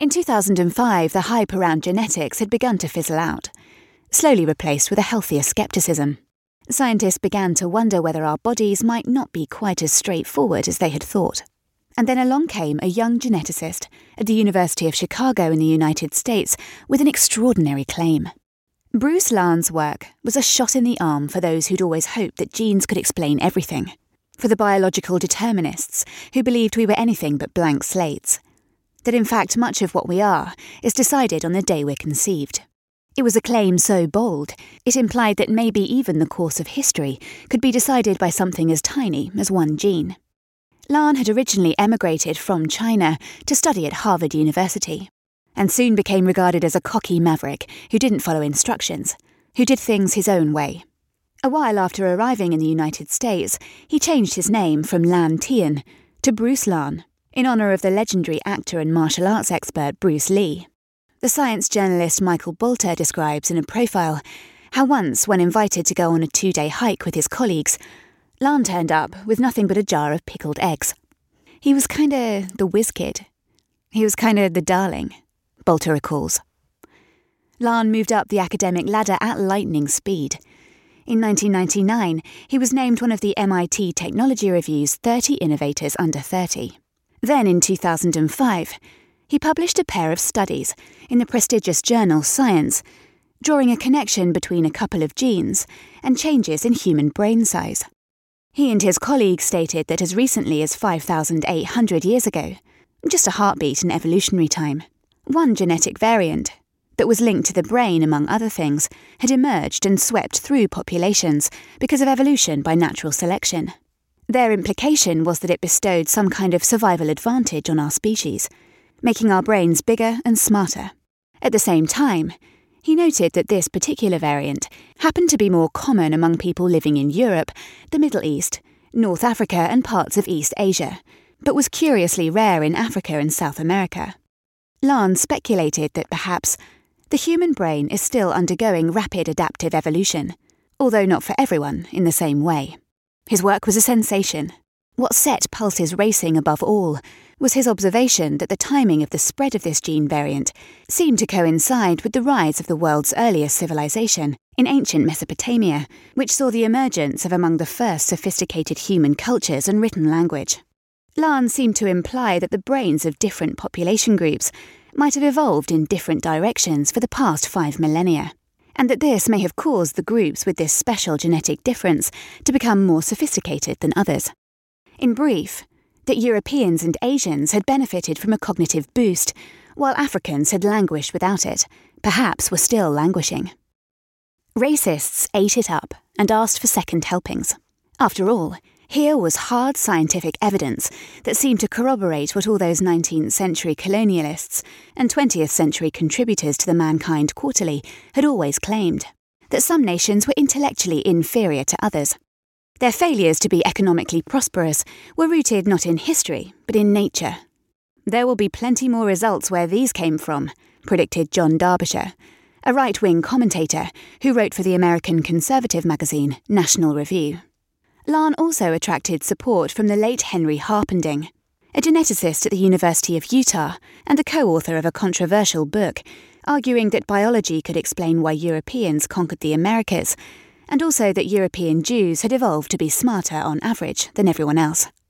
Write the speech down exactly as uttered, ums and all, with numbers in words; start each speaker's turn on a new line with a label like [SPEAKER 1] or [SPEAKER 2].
[SPEAKER 1] In two thousand five, the hype around genetics had begun to fizzle out, slowly replaced with a healthier skepticism. Scientists began to wonder whether our bodies might not be quite as straightforward as they had thought. And then along came a young geneticist at the University of Chicago in the United States with an extraordinary claim. Bruce Lahn's work was a shot in the arm for those who'd always hoped that genes could explain everything, for the biological determinists who believed we were anything but blank slates, that in fact much of what we are is decided on the day we're conceived. It was a claim so bold, it implied that maybe even the course of history could be decided by something as tiny as one gene. Lahn had originally emigrated from China to study at Harvard University, and soon became regarded as a cocky maverick who didn't follow instructions, who did things his own way. A while after arriving in the United States, he changed his name from Lan Tian to Bruce Lahn, in honour of the legendary actor and martial arts expert Bruce Lee. The science journalist Michael Bolter describes in a profile how once, when invited to go on a two-day hike with his colleagues, Lahn turned up with nothing but a jar of pickled eggs. He was kinda the whiz kid. He was kinda the darling, Bolter recalls. Lahn moved up the academic ladder at lightning speed. In nineteen ninety-nine, he was named one of the M I T Technology Review's thirty Innovators Under thirty. Then in two thousand five, he published a pair of studies in the prestigious journal Science, drawing a connection between a couple of genes and changes in human brain size. He and his colleagues stated that as recently as five thousand eight hundred years ago, just a heartbeat in evolutionary time, one genetic variant that was linked to the brain, among other things, had emerged and swept through populations because of evolution by natural selection. Their implication was that it bestowed some kind of survival advantage on our species, making our brains bigger and smarter. At the same time, he noted that this particular variant happened to be more common among people living in Europe, the Middle East, North Africa and parts of East Asia, but was curiously rare in Africa and South America. Lahn speculated that perhaps the human brain is still undergoing rapid adaptive evolution, although not for everyone in the same way. His work was a sensation. What set pulses racing above all was his observation that the timing of the spread of this gene variant seemed to coincide with the rise of the world's earliest civilization in ancient Mesopotamia, which saw the emergence of among the first sophisticated human cultures and written language. Lahn seemed to imply that the brains of different population groups might have evolved in different directions for the past five millennia, and that this may have caused the groups with this special genetic difference to become more sophisticated than others. In brief, that Europeans and Asians had benefited from a cognitive boost, while Africans had languished without it, perhaps were still languishing. Racists ate it up and asked for second helpings. After all, here was hard scientific evidence that seemed to corroborate what all those nineteenth century colonialists and twentieth century contributors to the Mankind Quarterly had always claimed, that some nations were intellectually inferior to others. Their failures to be economically prosperous were rooted not in history, but in nature. There will be plenty more results where these came from, predicted John Derbyshire, a right-wing commentator who wrote for the American conservative magazine National Review. Lahn also attracted support from the late Henry Harpending, a geneticist at the University of Utah and the co-author of a controversial book, arguing that biology could explain why Europeans conquered the Americas, and also that European Jews had evolved to be smarter on average than everyone else.